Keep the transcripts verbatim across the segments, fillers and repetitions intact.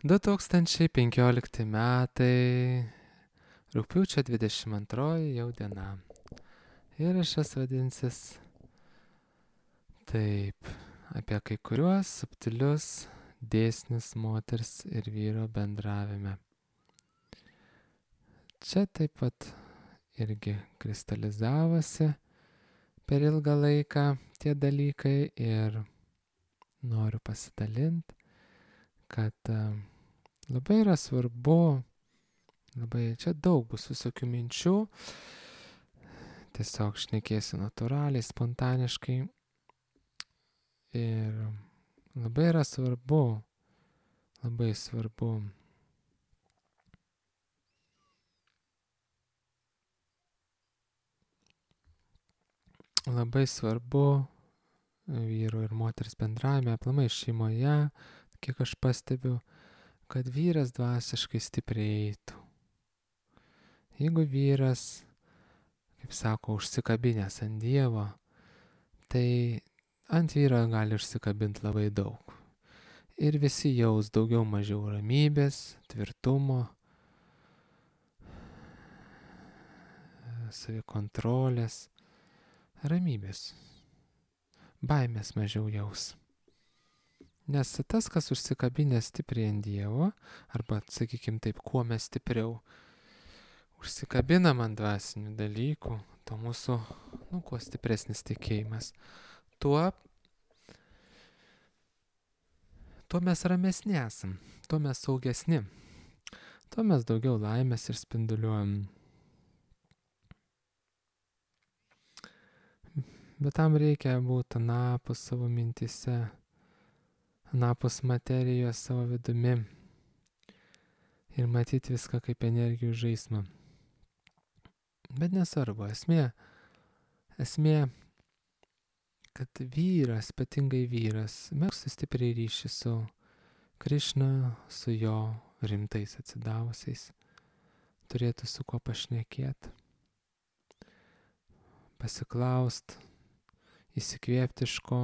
du tūkstančiai penkiolikti metai, rugpjūčio dvidešimt antroji jau diena. Įrašas vadinsis taip, apie kai kuriuos subtilius dėsnius moters ir vyro bendravime. Čia taip pat irgi kristalizavosi per ilgą laiką tie dalykai ir noriu pasidalinti, kad labai yra svarbu, labai čia daug bus visokių minčių, tiesiog šnekėsiu natūraliai, spontaniškai ir labai yra svarbu, labai svarbu labai svarbu vyro ir moters bendravime, aplamai šeimoje, kiek aš pastebiu, kad vyras dvasiškai stipriai eitų. Jeigu vyras, kaip sako, užsikabinęs ant Dievo, tai ant vyro gali užsikabinti labai daug. Ir visi jaus daugiau mažiau ramybės, tvirtumo, savikontrolės, ramybės, baimės mažiau jaus. Nes tas, kas užsikabinęs stipriai ant Dievo, arba, sakykim taip, kuo mes stipriau užsikabinam ant dvasinių dalykų, to mūsų, nu, kuo stipresnis tikėjimas, tuo, tuo mes ramesni esam, tuo mes saugesni, tuo mes daugiau laimės ir spinduliuojam. Bet tam reikia būti anapus savo mintise, anapus materijos savo vidumi ir matyti viską kaip energijų žaismą. Bet nesvarbu, esmė, esmė, kad vyras, ypatingai vyras, megztų stipriai ryšį su Krišna, su jo rimtais atsidavusiais, turėtų su kuo pašnekėti, pasiklaust, įsikvėpti iš ko.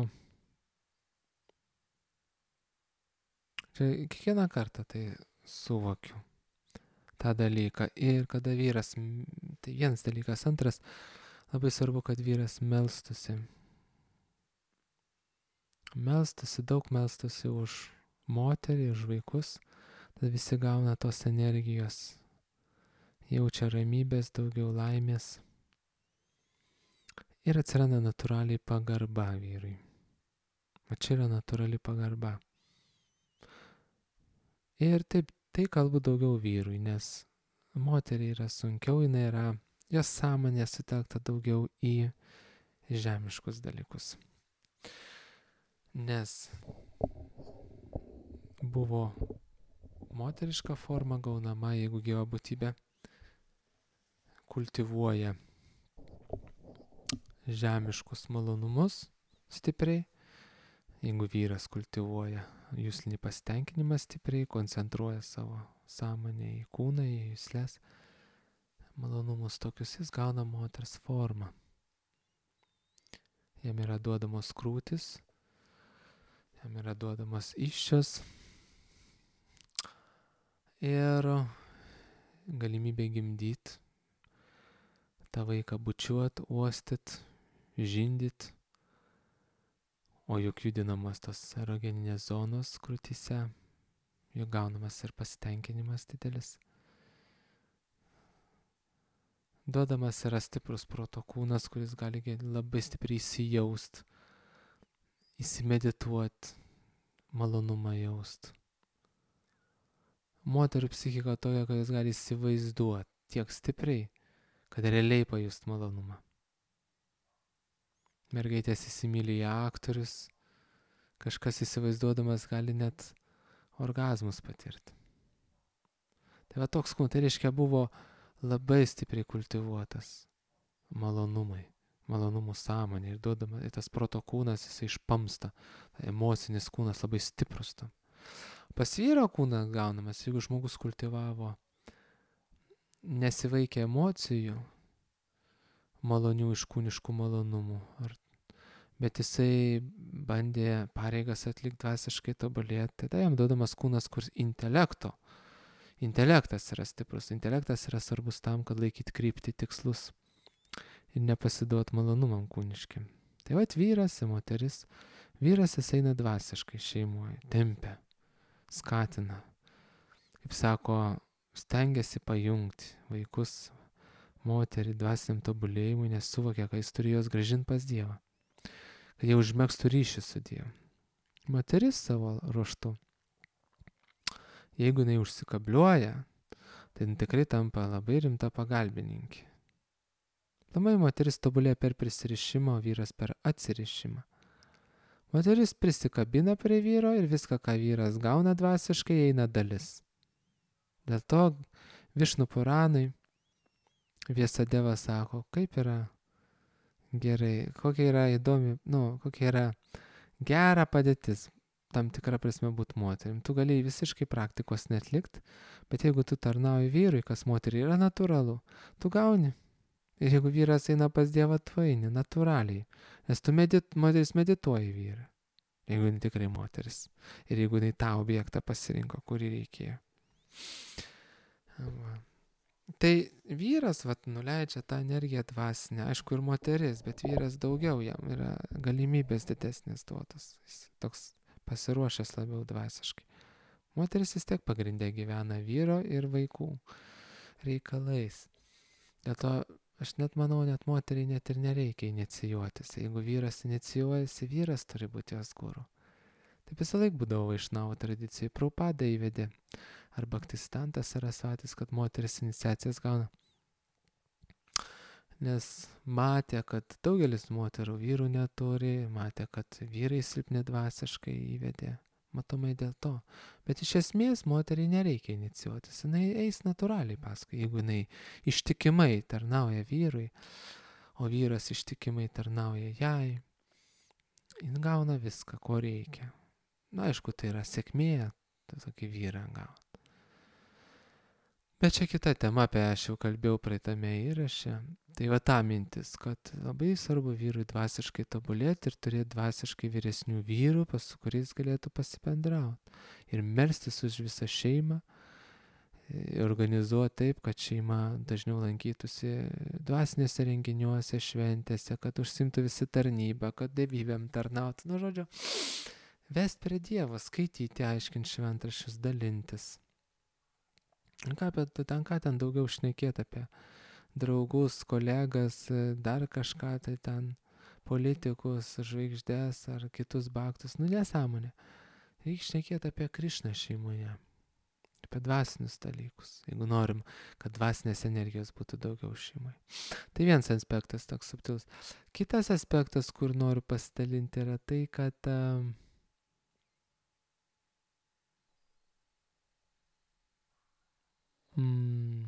Čia kiekvieną kartą tai suvokiu, tą dalyką. Ir kada vyras, tai vienas dalykas, antras, labai svarbu, kad vyras melstusi. Melstusi, daug melstusi už moterį, už vaikus, tad visi gauna tos energijos, jaučia ramybės, daugiau laimės. Ir atsiranda natūraliai pagarba vyrui. O čia yra natūrali pagarba. Ir taip, tai kalbu daugiau vyrui, nes moteriai yra sunkiau, jinai yra, jos sąmonė sutelkta daugiau į žemiškus dalykus. Nes buvo moteriška forma gaunama, jeigu gyva būtybė kultivuoja žemiškus malonumus stipriai, jeigu vyras kultivuoja juslinį pasitenkinimą stipriai, koncentruoja savo sąmonę į kūną, į jusles, malonumus tokius, jis gauna moters formą. Jam yra duodamos krūtis, jam yra duodamos įsčios ir galimybė gimdyti, tą vaiką bučiuot, uostyt, žindyt, o juk judinamas tos erogeninės zonos krūtyse, juk gaunamas ir pasitenkinimas didelis. Duodamas yra stiprus proto kūnas, kuris gali labai stipriai įsijaust, įsimedituot, malonumą jaust. Moterų psichika tokia, kad jis gali įsivaizduot tiek stipriai, kad realiai pajust malonumą. Mergaitės įsimylė į aktorius, kažkas įsivaizduodamas gali net orgazmus patirti. Tai va toks kūnas, tai reiškia buvo labai stipriai kultivuotas malonumai, malonumų sąmonė ir duodama, ir tas proto kūnas, jisai išpamsta, emocinis kūnas labai stiprus tam. Pas vyro kūną gaunamas, jeigu žmogus kultivavo, nesivaikė emocijų, malonių iš kūniškų malonumų, ar, bet jisai bandė pareigas atlikti dvasiškai tobulėti, tada jam duodamas kūnas, kur intelekto. Intelektas yra stiprus, intelektas yra svarbus tam, kad laikyti kryptį tikslus ir nepasiduot malonumam kūniškiam. Tai vat vyras ir moteris, vyras jis eina dvasiškai šeimoje, tempia, skatina, kaip sako, stengiasi pajungti vaikus, moterį dvasiniam tobulėjimui, nes suvokia, kad jis turi juos grąžinti pas Dievą, kad jie užmėgstų ryšį su Dievu. Moteris savo ruožtu, jeigu jinai užsikabliuoja, tai tikrai tampa labai rimta pagalbininkė. Labai moteris tobulėja per prisirišimą, o vyras per atsirišimą. Moteris prisikabina prie vyro ir viską, ką vyras gauna dvasiškai, eina dalis. Dėl to Višnu Puranui Vyasadevas sako, kaip yra gerai, kokia yra įdomi, nu, kokia yra gera padėtis, tam tikra prasme būti moterim. Tu galėjai visiškai praktikos netlikti, bet jeigu tu tarnauji vyrui, kas moteriai yra natūralu, tu gauni. Ir jeigu vyras eina pas Dievą, tu eini natūraliai, nes tu medit, moteris medituoji vyrą, jeigu jinai tikrai moteris. Ir jeigu jinai tą objektą pasirinko, kurį reikėjo. Va. Tai vyras vat, nuleidžia tą energiją dvasinę, aišku ir moteris, bet vyras daugiau, jam yra galimybės didesnės duotas, jis toks pasiruošęs labiau dvasiškai. Moteris vis tiek pagrindė gyvena vyro ir vaikų reikalais. Dėl to aš net manau, net moteriai net ir nereikia inicijuotis. Jeigu vyras inicijuojasi, vyras turi būti jos guru. Taip visą laik būdavo Vaišnavų tradicijai. Prabhupada įvedė, ar Bhaktisiddhanta Sarasvatis, kad moteris iniciacijas gauna. Nes matė, kad daugelis moterų vyrų neturi, matė, kad vyrai silpni dvasiškai, įvedė. Matomai dėl to. Bet iš esmės moteriai nereikia inicijuotis. Jinai eis natūraliai paskui. Jeigu jinai ištikimai tarnauja vyrui, o vyras ištikimai tarnauja jai, jin gauna viską, ko reikia. Na, aišku, tai yra sėkmė, tai tokį vyrą gauna. Bet čia kita tema, apie aš jau kalbėjau praeitame įraše. Tai va ta mintis, kad labai svarbu vyrui dvasiškai tobulėti ir turėti dvasiškai vyresnių vyrų, pas su kuriais galėtų pasibendrauti. Ir melstis už visą šeimą, organizuoti taip, kad šeima dažniau lankytųsi dvasinėse renginiuose, šventėse, kad užsimtų visi tarnybą, kad dievybėm tarnautų. Nu, žodžiu, vest prie Dievo, skaityti, aiškinti šventraščius, dalintis. Ką, bet ten ką ten daugiau šnekėti apie draugus, kolegas, dar kažką, tai ten politikus, žvaigždės ar kitus baktus. Nu, nesąmonė. Reikia šnekėti apie Krišną šeimoje, apie dvasinius dalykus, jeigu norim, kad dvasinės energijos būtų daugiau šeimoje. Tai vienas aspektas toks subtilus. Kitas aspektas, kur noriu pasidalinti, yra tai, kad uh, Mm,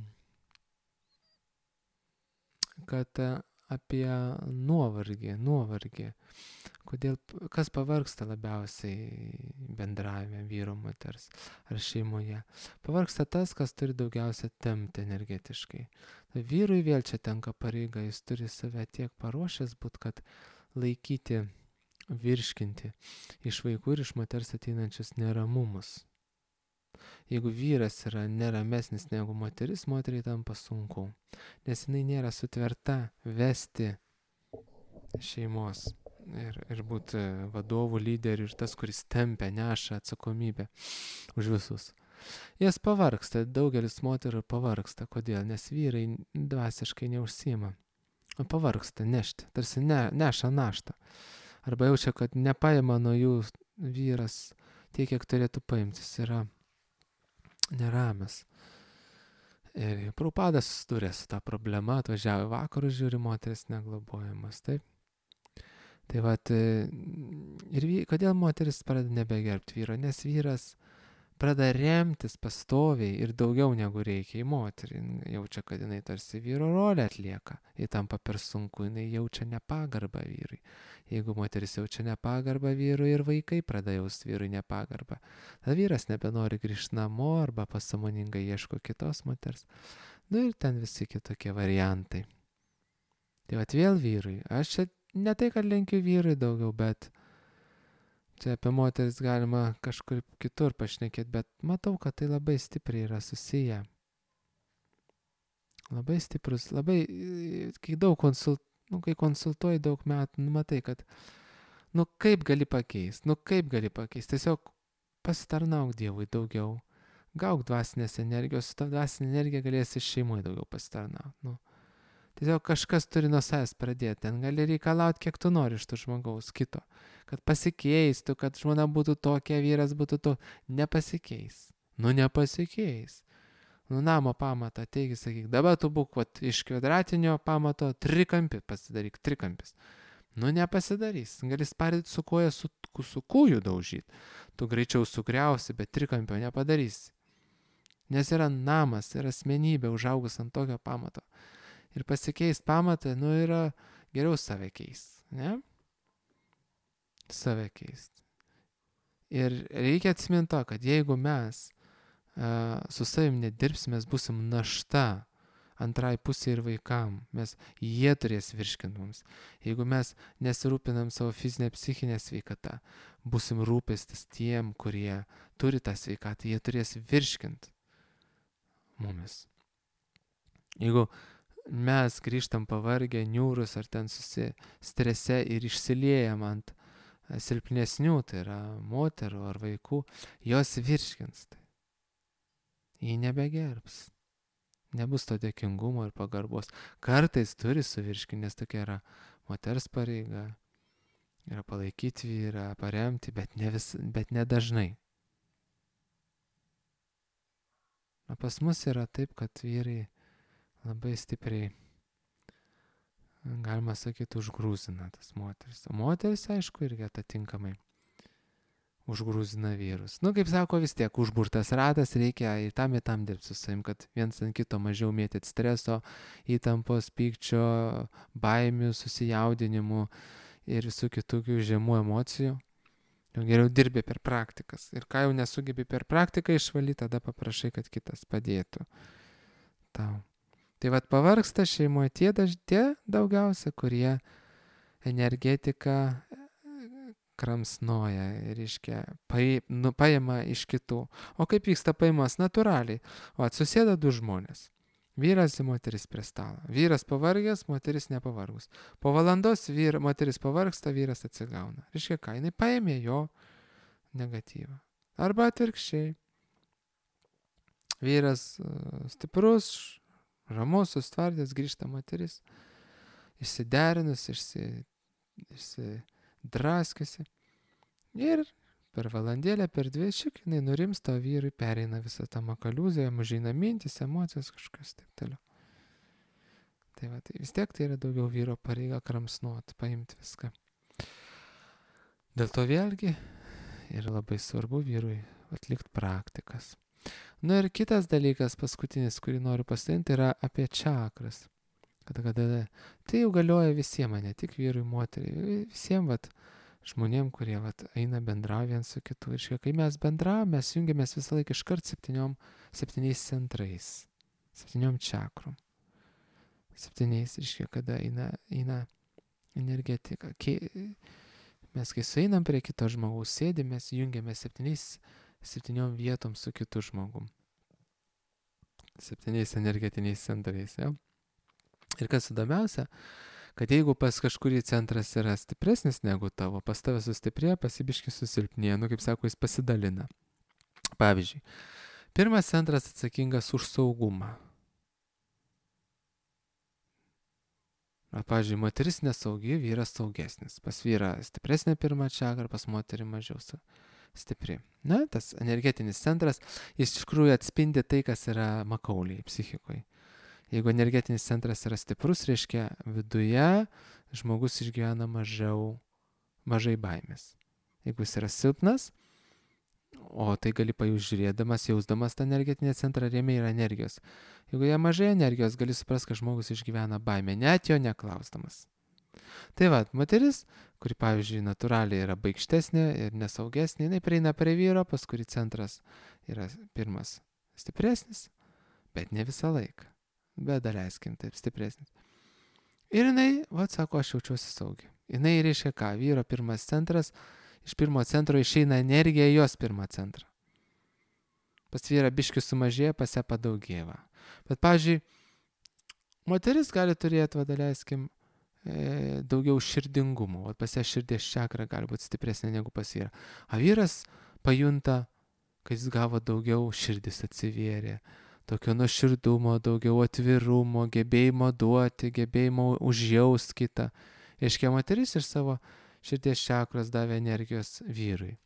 kad apie nuovargį, nuovargį, kodėl, kas pavargsta labiausiai bendravime vyro moters ar šeimoje. Pavargsta tas, kas turi daugiausia tempti energetiškai. Tai vyrui vėl čia tenka pareiga, jis turi save tiek paruošęs būt, kad laikyti, virškinti iš vaikų ir iš moters ateinančius neramumus. Jeigu vyras yra neramesnis negu moteris, moteriai tampa sunku, nes jinai nėra sutverta vesti šeimos ir, ir būti vadovų, lyderių ir tas, kuris tempia, neša atsakomybę už visus. Jas pavargsta, daugelis moterų pavargsta. Kodėl? Nes vyrai dvasiškai neužsiima, o pavargsta nešti, tarsi ne, neša naštą. Arba jaučia, kad nepaima nuo jų vyras tiek, kiek turėtų paimti, jis yra neramas. Ir Prabhupadas susidūrė su tą problemą, atvažiavo vakarus, žiūri, moteris neglobojamas, taip. Tai vat, ir vy, kodėl moteris pradeda nebegerbti vyro? Nes vyras pradeda remtis pastoviai ir daugiau negu reikia į moterį. Jaučia, kad jinai tarsi vyro rolę atlieka. Jai tampa per sunku, jinai jaučia nepagarbą vyrui. Jeigu moteris jaučia nepagarbą vyrui, ir vaikai pradeda jausti vyrui nepagarbą. Tada vyras nebenori grįžti namo arba pasąmoningai ieško kitos moters. Nu ir ten visi kitokie variantai. Tai vat vėl vyrui. Aš čia ne tai, kad lenkiu vyrui daugiau, bet čia apie moteris galima kažkur kitur pašnekėti, bet matau, kad tai labai stipriai yra susiję. Labai stiprus, labai, kai daug konsult, nu, kai konsultuoji daug metų, nu, matai, kad, nu, kaip gali pakeisti, nu, kaip gali pakeisti, tiesiog pasitarnauk Dievui daugiau, gauk dvasinės energijos, su ta dvasinė energija galėsi šeimoje daugiau pasitarnauti, nu. Tiesiog kažkas turi nuo savęs pradėti, ten gali reikalauti, kiek tu nori iš to žmogaus kito, kad pasikeistų, kad žmona būtų tokia, vyras būtų to, nepasikeis, nu, nepasikeis. Nu, namo pamatą, taigi, sakyk, dabar tu būk, vat, iš kvadratinio pamato trikampį pasidaryk, trikampis. Nu, nepasidarys, gali spardyti su koja, su, su kūju daužyti. Tu greičiau sugriausi, bet trikampio nepadarysi. Nes yra namas, yra asmenybė užaugus ant tokio pamato. Ir pasikeist pamatą, nu, yra geriau save keist, ne? Save keist. Ir reikia atsiminti to, kad jeigu mes Uh, su savim nedirbsim, mes būsim našta antrai pusė ir vaikam, mes, jie turės virškinti mums. Jeigu mes nesirūpinam savo fizinę, psichinę sveikatą, būsim rūpestis tiem, kurie turi tą sveikatą, jie turės virškinti mumis. Jeigu mes grįžtam pavargę, niūrus ar ten susistrese ir išsiliejam ant silpnesnių, tai yra moterų ar vaikų, jos virškins tai. Jį nebegerbs. Nebus to dėkingumo ir pagarbos. Kartais turi suvirškinti, nes tokia yra moters pareiga. Yra palaikyti vyrą, paremti, bet ne, vis, bet ne dažnai. O pas mus yra taip, kad vyrai labai stipriai, galima sakyti, užgrūzina tas moteris. O moteris, aišku, irgi atitinkamai užgrūzina vyrus. Nu, kaip sako, vis tiek užburtas ratas, reikia į tam, į tam dirbti su savim, kad viens ant kito mažiau mėtyti streso, įtampos, pykčio, baimių, susijaudinimų ir visų kitokių žemų emocijų. Jau geriau dirbi per praktikas. Ir ką jau nesugebi per praktiką išvalyti, tada paprašai, kad kitas padėtų tau. Tai vat pavargsta šeimoje tie, tie daugiausia, kurie energetiką kramsnoja, reiškia, pai, nu, paima iš kitų. O kaip vyksta paimas? Natūraliai. O atsusėda du žmonės. Vyras ir moteris prie stalo. Vyras pavargęs, moteris nepavargus. Po valandos vyr, moteris pavargsta, vyras atsigauna. Reiškia, ką? Jinai paėmė jo negatyvą. Arba atvirkščiai. Vyras uh, stiprus, ramus, sustvardęs, grįžta moteris. Išsiderinus, išsi, išsidraskiusi. Ir per valandėlę, per dvi, šiek jinai nurimsta, o vyrui pereina visą tą makaliūzę, mažina mintis, emocijos, kažkas taip toliau. Tai va, tai vis tiek tai yra daugiau vyro pareiga kramsnuoti, paimti viską. Dėl to vėlgi yra labai svarbu vyrui atlikti praktikas. Nu ir kitas dalykas, paskutinis, kurį noriu pasidalinti, yra apie čakras. Kada, kada, tai jau galioja visiems, ne tik vyrui, moteriai, visiems vat, žmonėm, kurie vat, eina bendrauja viens su kitu. Ir kai mes bendraujame, mes jungiamės visą laiką iškart septyniom, septyniais centrais, septyniom čakrom. Septyniais, reiškia, kada eina, eina energetika. Kai, mes kai sueinam prie kito žmogaus, sėdime, mes jungiamės septyniais, septyniom vietom su kitu žmogum. Septyniais energetiniais centrais, ja? Ir kas įdomiausia, kad jeigu pas kažkurį centras yra stipresnis negu tavo, pas tave sustiprėja, pasibiški susilpnėja, nu kaip sako, jis pasidalina. Pavyzdžiui, pirmas centras atsakingas už saugumą. Pavyzdžiui, moteris nesaugi, vyras saugesnis. Pas vyrą stipresnė pirma čakra, pas moterį mažiau stipri. Na, tas energetinis centras, jis iš tikrųjų atspindi tai, kas yra makauliai, psichikoje. Jeigu energetinis centras yra stiprus, reiškia viduje žmogus išgyvena mažiau, mažai baimės. Jeigu jis yra silpnas, o tai gali pajusti žiūrėdamas, jausdamas tą energetinį centrą, jame yra energijos. Jeigu jie mažai energijos, gali suprasti, kad žmogus išgyvena baimę, net jo neklausdamas. Tai va, moteris, kuri, pavyzdžiui, natūraliai yra baikštesnė ir nesaugesnė, jinai prieina prie vyro, pas kurį centras yra pirmas stipresnis, bet ne visą laiką. Bet daleiskim, taip stipresnis. Ir jinai, va, sako, aš jaučiuosi saugiai. Jinai reiškia ką? Vyro pirmas centras, iš pirmo centro išeina energija į jos pirmą centrą. Pas vyrą biškis sumažėja, pas ją padaugėja. Bet, pavyzdžiui, moteris gali turėti, va, daleiskim, e, daugiau širdingumo. O pas ją širdies čakra gali būti stipresnė negu pas vyrą. O vyras pajunta, kai jis gavo daugiau, širdis atsivėrė. Tokio nuoširdumo, daugiau atvirumo, gebėjimo duoti, gebėjimo užjaust kitą. Reiškia, moteris iš savo širdies čakros davė energijos vyrui.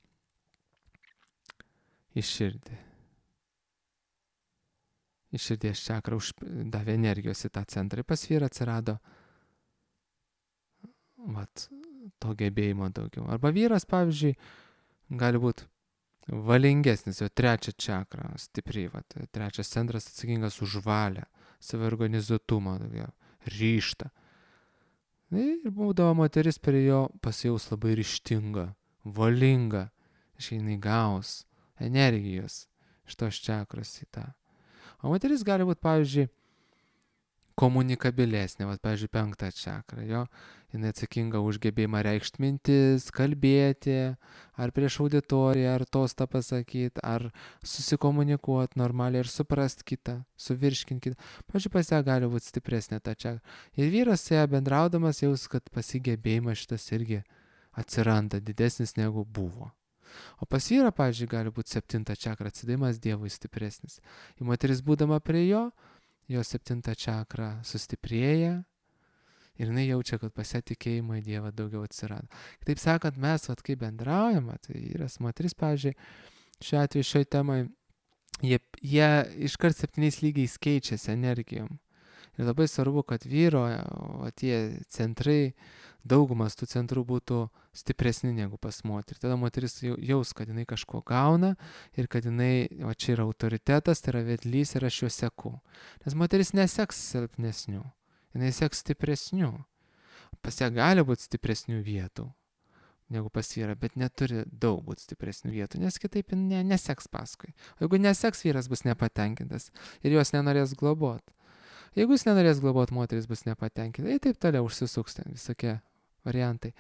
Į širdį. Į širdies čakrą davė energijos į tą centrą. Pas vyrą atsirado vat, to gebėjimo daugiau. Arba vyras, pavyzdžiui, gali būti valingesnis, jo trečia čakra, stipriai, vat, trečias centras atsakingas už valią, saviorganizuotumą, ryžtą. Ir būdavo moteris prie jo pasijaus labai ryžtinga, valinga, išeina gaus energijos iš tos čakros į tą. O moteris gali būti, pavyzdžiui, komunikabilesnė, vat, pavyzdžiui, penktą čakrą, jo, jinai atsakinga už gebėjimą reikšti mintis, kalbėti, ar prieš auditoriją, ar tostą pasakyti, ar susikomunikuoti normaliai, ar suprast kitą, suvirškinti kitą. Pavyzdžiui, pas ją gali būti stipresnė ta čakra. Ir vyras su ją bendraudamas jaus, kad pasigebėjimas šitas irgi atsiranda didesnis negu buvo. O pas vyrą, pavyzdžiui, gali būti septinta čakra, atsidavimas Dievui stipresnis. Ir moteris būdama prie jo, jo septinta čakra sustiprėja ir jinai jaučia, kad pas ją tikėjimo į Dievą daugiau atsirado. Kitaip sakant, mes, vat, kai bendraujame, tai vyras, moteris, pavyzdžiui, šiuo atveju šioj temai, jie, jie iškart septyniais lygiais keičiasi energijom. Ir labai svarbu, kad vyro, o tie centrai, daugumas tų centrų būtų stipresni negu pas moterį. Tada moteris jaus, kad jinai kažko gauna ir kad jinai, o čia yra autoritetas, tai yra vedlys ir aš juo seku. Nes moteris neseks silpnesnių, jinai seks stipresnių. Pas ją gali būti stipresnių vietų negu pas vyrą, bet neturi daug būti stipresnių vietų, nes kitaip ne, neseks paskui. O jeigu neseks, vyras bus nepatenkintas ir jos nenorės globot. Jeigu jis nenorės globot, moteris bus nepatenkinta. Ir taip toliau užsisuks ten visokie variantai.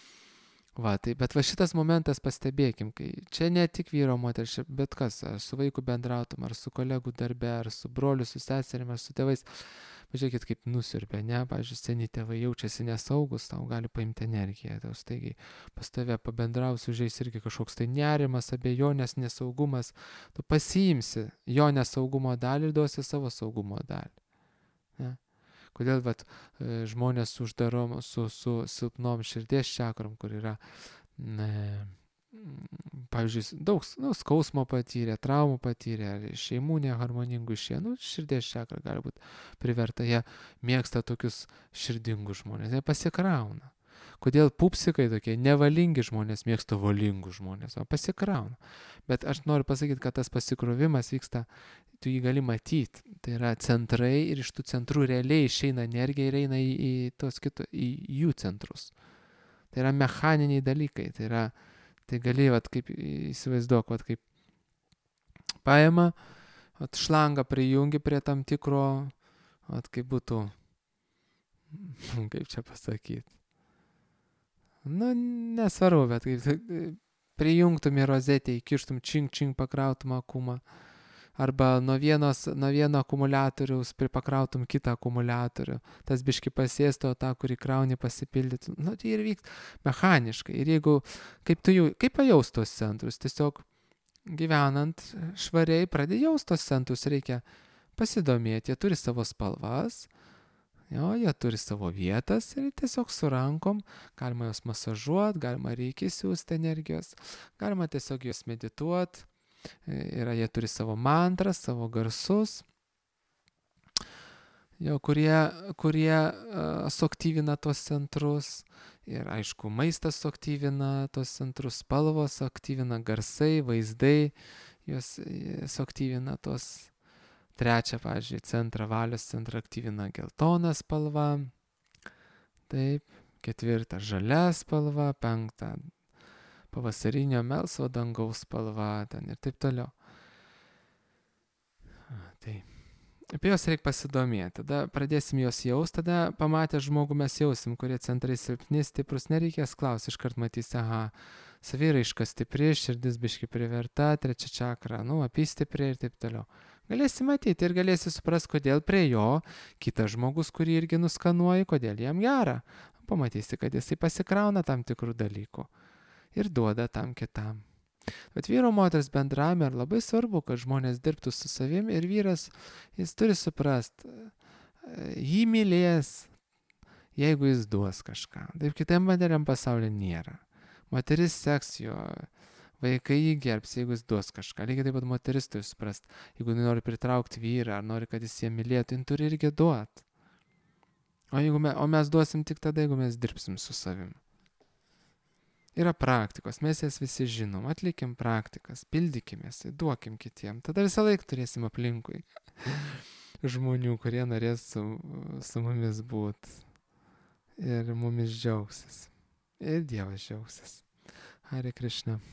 Va, tai, bet va šitas momentas pastebėkim, kai čia ne tik vyro moteris, bet kas, ar su vaiku bendrautum, ar su kolegų darbe, ar su broliu, su seserim, ar su tėvais. Pažiūrėkit, kaip nusiurbė, ne? Pavyzdžiui, seni tėvai jaučiasi nesaugus, tau gali paimti energiją. Tau staigiai pas tave pabendraus, užeis irgi kažkoks tai nerimas, abejonės, nesaugumas. Tu pasiimsi jo nesaugumo dalį ir duosi savo saugumo dalį. Ne? Kodėl vat, žmonės uždarom su, su silpnom širdies čakrom, kur yra, ne, pavyzdžiui, daug nu, skausmo patyrė, traumų patyrė, šeimų neharmoningų išėjo, nu, širdies čakra gali būti priverta, jie mėgsta tokius širdingus žmonės, jie pasikrauna. Kodėl pupsikai tokie nevalingi žmonės mėgsta valingus žmonės, o pasikrauna. Bet aš noriu pasakyti, kad tas pasikrovimas vyksta, tu jį gali matyti. Tai yra centrai ir iš tų centrų realiai išeina energija ir eina į, į, tos kito, į jų centrus. Tai yra mechaniniai dalykai. Tai yra, tai gali, vat, kaip įsivaizduok, vat, kaip paima, vat, šlangą prijungi prie tam tikro, vat, kaip būtų, kaip čia pasakyti. Nu, nesvarbu, bet kaip prijungtum į rozetę, įkištum čing čing pakrautum akumą. Arba nuo, vienos, nuo vieno akumuliatoriaus pakrautum kitą akumuliatorių. Tas biški pasėsto, tą, kurį krauni, pasipildytų. Nu, tai ir vyks mechaniškai. Ir jeigu, kaip tu jau, kaip pajaus tos centrus, tiesiog gyvenant švariai pradėjai jaus tos centrus, reikia pasidomėti, jie turi savo spalvas. Jo, jie turi savo vietas ir tiesiog su rankom galima jos masažuoti, galima reikia siūsti energijos, galima tiesiog jos medituoti. Yra, jie turi savo mantras, savo garsus, jo, kurie, kurie uh, suaktyvina tos centrus. Ir aišku, maistas suaktyvina tos centrus, spalvos suaktyvina, garsai, vaizdai, jos suaktyvina tos. Trečia, pavyzdžiui, centrą, valios centrą aktyvina geltona spalva. Taip, ketvirta žalia spalva, penkta pavasarinio melsvo dangaus spalva, ten ir taip toliau. Tai. Apie juos reikia pasidomėti, tada pradėsim juos jaust, tada pamatę žmogų mes jausim, kurie centrai silpni, stiprus, nereikės klausti, iškart matysi, aha, saviraiška stipri, širdis biški priverta, trečia čakra, nu, apystipri ir taip toliau. Galėsi matyti ir galėsi suprast, kodėl prie jo kitas žmogus, kurį irgi nuskanuoji, kodėl jam gera. Pamatysi, kad jisai pasikrauna tam tikrų dalykų ir duoda tam kitam. Bet vyro moters bendravime ir labai svarbu, kad žmonės dirbtų su savim ir vyras, jis turi suprast, jį mylės, jeigu jis duos kažką. Taip kitam materiam pasaulyje nėra. Moteris seks jo, vaikai jį gerbs, jeigu jis duos kažką. Lygiai taip pat moteris turi suprast, jeigu nori pritraukti vyrą, ar nori, kad jis ją mylėtų, jis turi irgi duot. O, jeigu me, o mes duosim tik tada, jeigu mes dirbsim su savim. Yra praktikos, mes jas visi žinom, atlikim praktikas, pildykimės, duokim kitiem, tada visą laiką turėsim aplinkui žmonių, kurie norės su, su mumis būti ir mumis džiaugsis. Ir Dievas džiaugsis. Hare Krishna.